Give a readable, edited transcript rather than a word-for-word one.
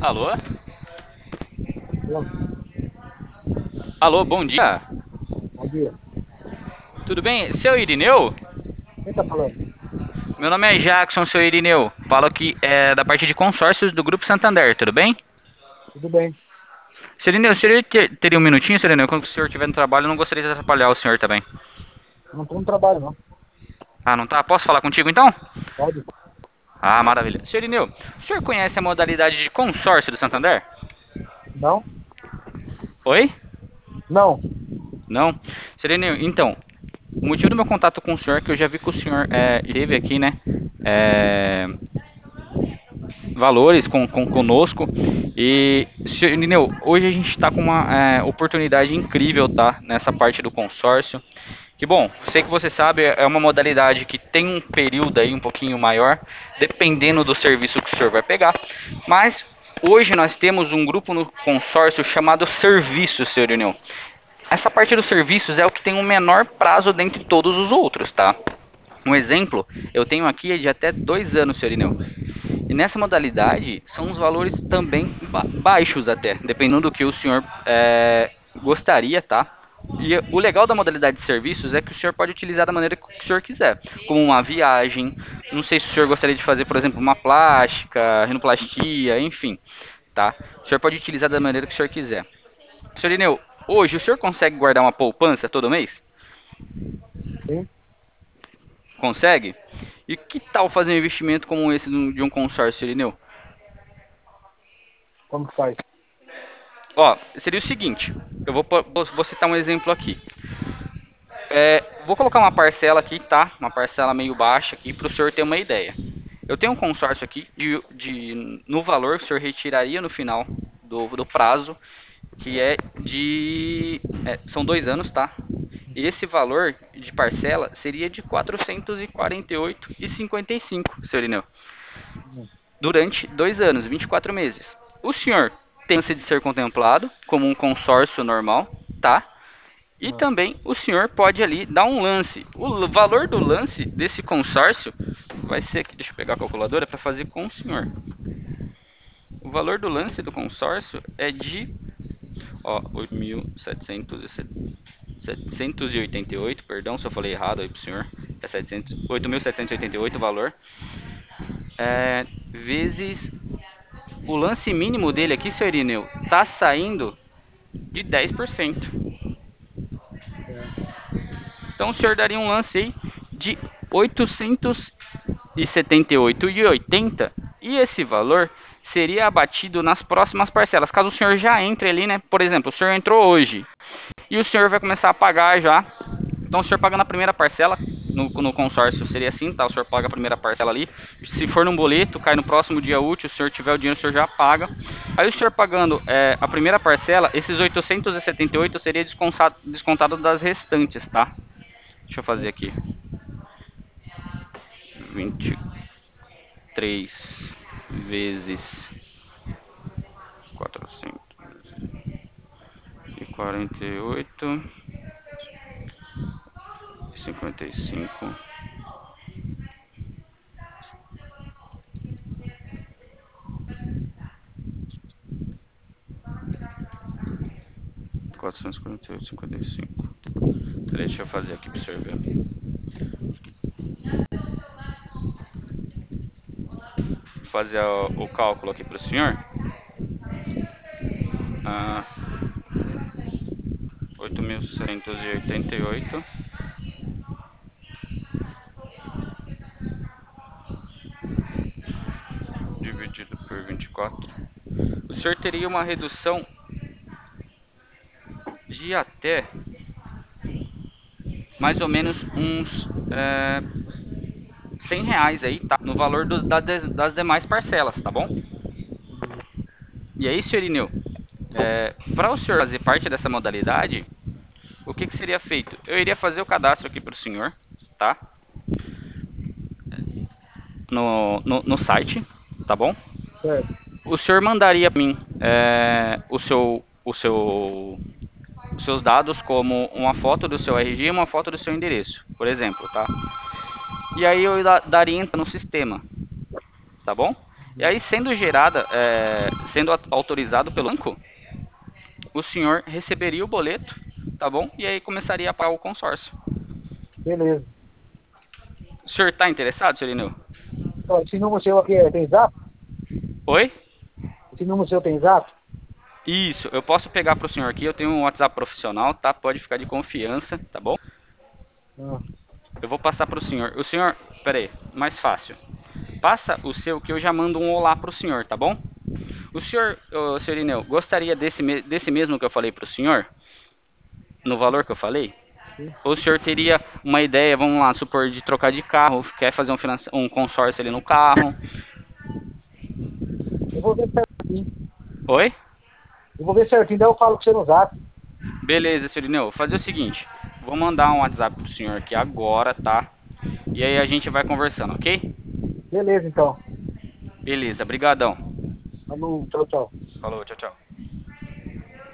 Alô? Alô, Alô, bom dia. bom dia. Tudo bem? Seu Irineu? Quem tá falando? Meu nome é Jackson, seu Irineu. Falo aqui da parte de consórcios do Grupo Santander, tudo bem? Tudo bem? Seu Irineu, o senhor teria um minutinho, seu Irineu? Quando o senhor estiver no trabalho, eu não gostaria de atrapalhar o senhor também. Não tô no trabalho, não. Ah, não tá? Posso falar contigo então? Pode? Ah, maravilha. Seu Irineu, o senhor conhece a modalidade de consórcio do Santander? Não? Oi? Não. Não? Seu Irineu, então, o motivo do meu contato com o senhor é que eu já vi que o senhor esteve aqui, né? É, valores conosco. E, Nineu, hoje a gente está com uma oportunidade incrível, tá? Nessa parte do consórcio. Que bom, sei que você sabe, é uma modalidade que tem um período aí um pouquinho maior, dependendo do serviço que o senhor vai pegar. Mas hoje nós temos um grupo no consórcio chamado Serviços, senhor Irineu. Essa parte dos serviços é o que tem o menor prazo dentre todos os outros, tá? Um exemplo, eu tenho aqui de até 2 anos, senhor Irineu. E nessa modalidade são os valores também baixos até, dependendo do que o senhor gostaria, tá? E o legal da modalidade de serviços é que o senhor pode utilizar da maneira que o senhor quiser, como uma viagem. Não sei se o senhor gostaria de fazer, por exemplo, uma plástica, rinoplastia, enfim, tá? O senhor pode utilizar da maneira que o senhor quiser. Senhor Ineu, hoje o senhor consegue guardar uma poupança todo mês? Sim? Consegue? E que tal fazer um investimento como esse de um consórcio, senhor Ineu? Como que faz? Ó, seria o seguinte, eu vou citar um exemplo aqui. Vou colocar uma parcela aqui, tá? Uma parcela meio baixa aqui para o senhor ter uma ideia. Eu tenho um consórcio aqui no valor que o senhor retiraria no final do prazo, que é são 2 anos, tá? E esse valor de parcela seria de 448,55, senhor Ineu, Hum, durante 2 anos, 24 meses. O senhor tem de ser contemplado como um consórcio normal, tá? E não. também o senhor pode ali dar um lance. O valor do lance desse consórcio vai ser aqui, deixa eu pegar a calculadora para fazer com o senhor. O valor do lance do consórcio é de, ó, 8.788, perdão se eu falei errado aí pro senhor. É 8.788 o valor. Vezes o lance mínimo dele aqui, senhor Irineu, tá saindo de 10%. É. Então o senhor daria um lance aí de 878,80 e esse valor seria abatido nas próximas parcelas. Caso o senhor já entre ali, né? Por exemplo, o senhor entrou hoje e o senhor vai começar a pagar já. Então o senhor paga na primeira parcela. No consórcio seria assim, tá? O senhor paga a primeira parcela ali. Se for num boleto, cai no próximo dia útil. Se o senhor tiver o dinheiro, o senhor já paga. Aí o senhor pagando a primeira parcela, esses 878 seria descontado das restantes, tá? Deixa eu fazer Sim. aqui. 23 vezes 448,55. 448,55. Deixa eu fazer aqui para você ver. Vou fazer o cálculo aqui para o senhor. Ah, 8.688 dividido por 24. O senhor teria uma redução de até mais ou menos uns R$ 100 aí, tá? No valor das demais parcelas, tá bom? Hum, E aí, senhor Ineu, para o senhor fazer parte dessa modalidade, o que seria feito? Eu iria fazer o cadastro aqui para o senhor, tá? No site, tá bom? certo. O senhor mandaria para mim os seus dados como uma foto do seu RG e uma foto do seu endereço, por exemplo, tá? E aí eu daria entrada no sistema, tá bom? E aí, sendo gerada, sendo autorizado pelo banco, o senhor receberia o boleto, tá bom? E aí começaria a pagar o consórcio. Beleza. O senhor está interessado, senhor Irineu? Ó, esse número seu aqui tem zap? Oi? Esse número seu tem zap? Isso, eu posso pegar para o senhor aqui, eu tenho um WhatsApp profissional, tá? Pode ficar de confiança, tá bom? Ah, Eu vou passar para o senhor. O senhor, pera aí, mais fácil. Passa o seu que eu já mando um olá para o senhor, tá bom? O senhor, senhor Irineu, gostaria desse mesmo que eu falei para o senhor? No valor que eu falei? sim. Ou o senhor teria uma ideia, vamos lá, supor, de trocar de carro, quer fazer um consórcio ali no carro? Eu vou ver certinho. Oi? Eu vou ver certinho, daí eu falo com você no zap. Beleza, senhor Irineu. Vou fazer o seguinte, vou mandar um WhatsApp pro senhor aqui agora, tá? E aí a gente vai conversando, ok? Beleza, então. Beleza, brigadão. Falou, tchau, tchau. Falou, tchau, tchau.